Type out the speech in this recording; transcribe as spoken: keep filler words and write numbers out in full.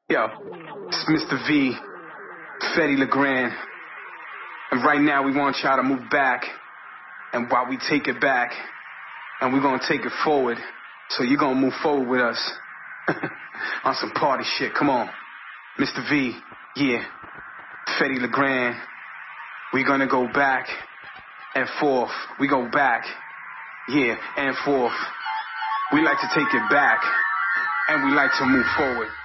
Yo, it's Mister V, Fetty LeGrand, and right now we want y'all to move back, and while we take it back, and we're gonna take it forward, so you're gonna move forward with us, on some party shit, come on. Mister V, yeah, Fetty LeGrand, we're gonna go back and forth, we go back, yeah, and forth. We like to take it back, and we like to move forward.